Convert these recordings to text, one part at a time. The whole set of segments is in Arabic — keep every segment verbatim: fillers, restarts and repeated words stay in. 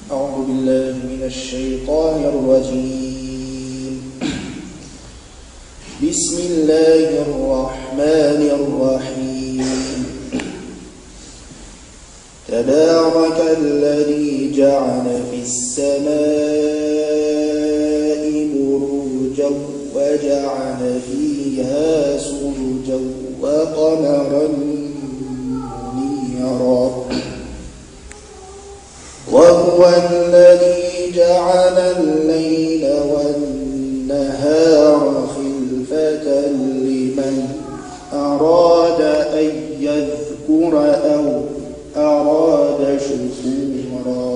أعوذ بالله من الشيطان الرجيم. بسم الله الرحمن الرحيم. تبارك الذي جعل في السماء بروجا وجعل فيها سرجا وقمرا منيرا، وهو الذي جعل الليل والنهار خلفة لمن أراد أن يذكر أو أراد شكورا.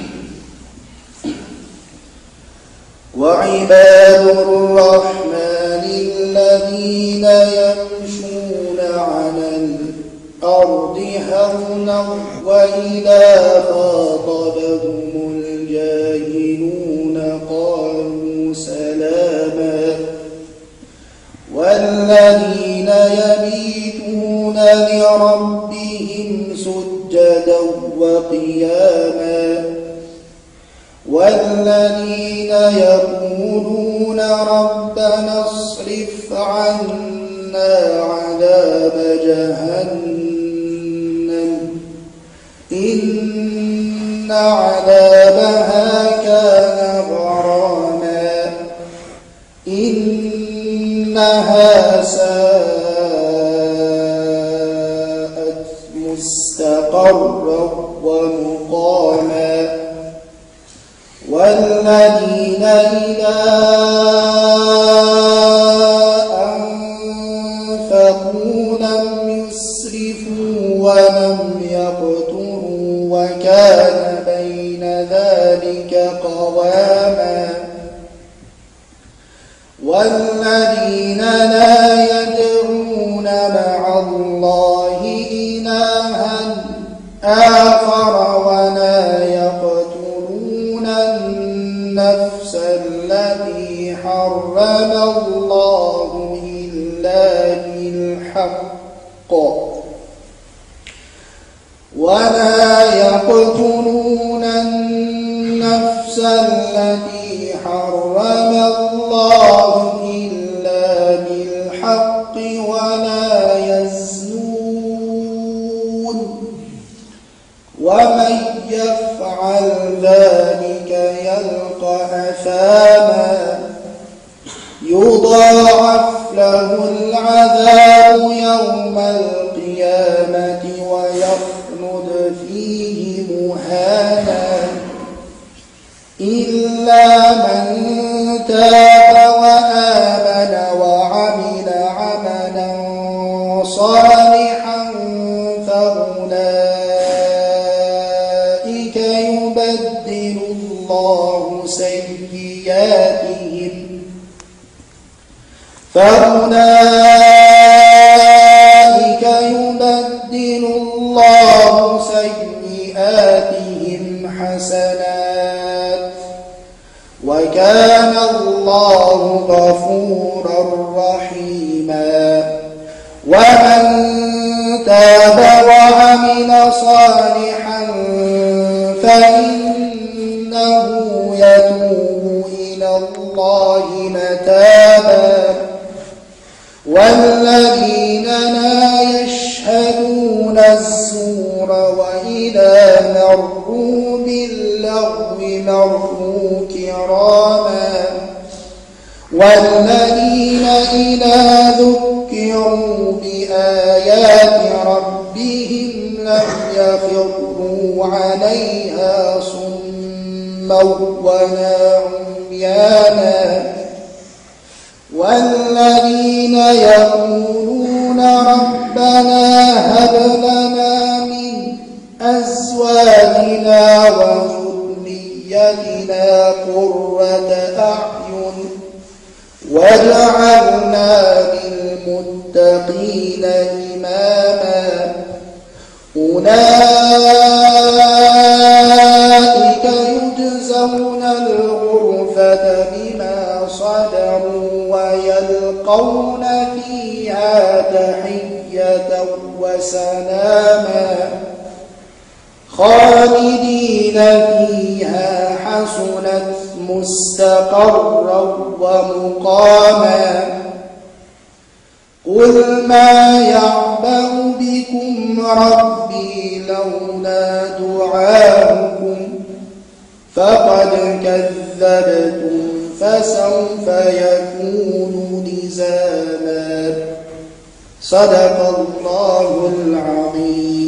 وعباد الرحمن الذين يمشون على الأرض هونا وإذا خاطبهم الجاهلون قالوا سلاما. والذين يبيتون لربهم سجدا وقياما، والذين يقولون ربنا اصرف عنا عذاب جهنم إن عذابها كان غراما إنها ساءت مستقرا ومقاما. والذين إذا أنفقوا لم يسرفوا ولم يقتروا وكان بين ذلك قواما. والذين لا يدعون مع الله إلها آخر ولا يقتلون النفس التي حرم الله إلا بالحق ولا يقتلون النفس التي حرم الله إلا بالحق ولا يزنون ومن يفعل ذلك يلقى أثاما يضاعف له العذاب يوم القيامة ويخلد فيه مهانا إلا من تاب وآمن وعمل عملا صالحا فأولئك يبدل الله سيئاتهم فأولئك يبدل الله سيئاتهم حسنات وكان الله غفورا رحيما. ومن تاب وعمل صالحا فإنه يتوب إلى الله متابا. والذين لا يشهدون الزور وإذا مروا باللغو مروا كراما. والذين إذا ذكروا بآيات ربهم لم يخروا عليها صما ولا عميانا. والذين يقولون ربنا هب لنا من أزواجنا وذريتنا قرة أعين واجعلنا للمتقين إماما. أولئك يجزون الغرفة بما صبروا ويلقون فيها تحية وسلاما. خالدين فيها حسنت مستقرا ومقاما قل ما يعبأ بكم ربي لولا دعاؤكم فقد كذبتم فسوف يكون لزاما صدق الله العظيم.